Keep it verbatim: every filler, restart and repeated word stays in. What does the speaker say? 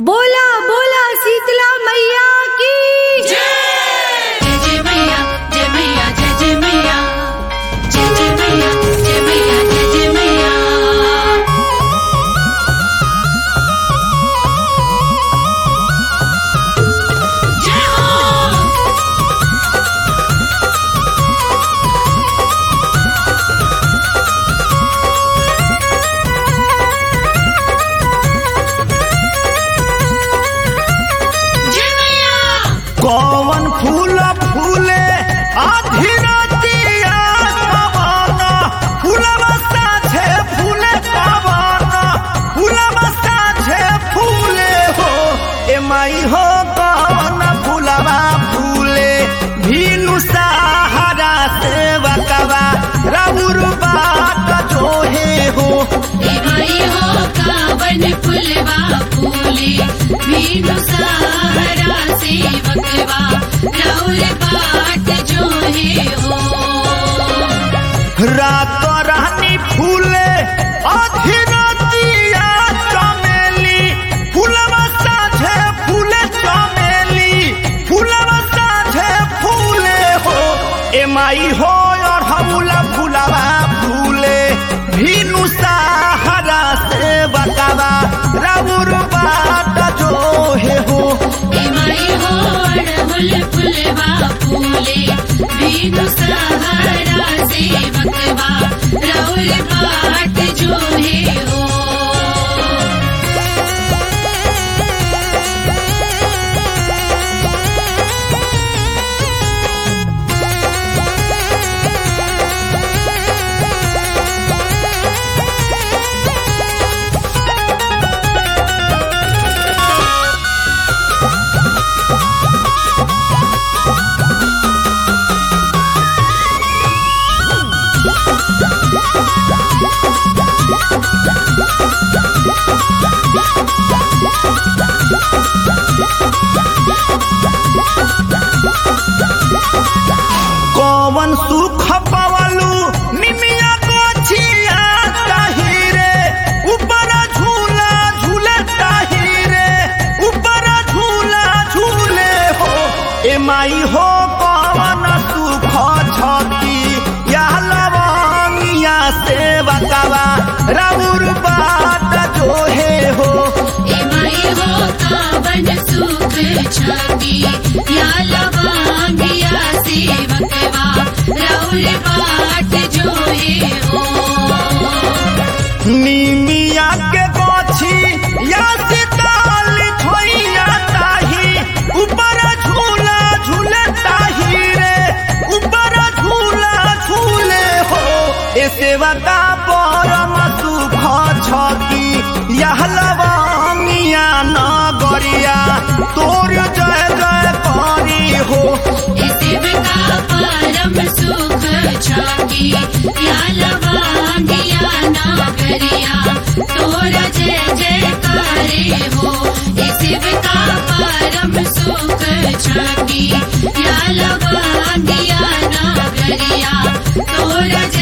बोला बोला शीतला मैया की जय जय मैया जय मैया जय जय मैया जय जय मैया जय मैया जय जय मैया जय हो जय मैया कौन फूल फूले आधी रातिया पवन फूलवा साझे फूले पवन फूलवा साझे फूले हो ए माई हो कौन फूलवा फूले भीनु सहारा से बकवा राउर बात जोहे हो ए माई हो कावन फुलवा फूले मीनू सहारा से बकवा राउर बाट जो है हो रात रानी फूले आधी रातिया चमेली फूलवा साझे फूले चमेली फूलवा साझे फूले हो ए माई हो और हमला फूलवा फूले भीनु सहारा से बकवा राउर बात जो है हो ए माई हो अड़हुल फुलवा फूले मीनू सहारा से बकवा राउर बाट जो है हो कौन सुख पवलू निमिया गोछिया ताहिरे ऊपर झूला झूले ताहिरे ऊपर झूला झूले हो ए माई हो कौन सुख छती या लवंगिया से बकवा राउर बात जो है हो ए माई हो कावन सुख छाती या लवांगिया से बकवा राउर बाट जो है हो निमिया के गोछी या सिताल छोइया ताही ऊपर झूला झूले ताही रे ऊपर झूला झूले हो ए सेवका परम सुख छती यह लवंगिया नगरिया तोर जय जय करी हो शिवका परम सुख छाती या लवांगिया नागरिया तोरा जय जयकारे हो शिवका परम सुख छाती या लवांगिया नागरिया तोरा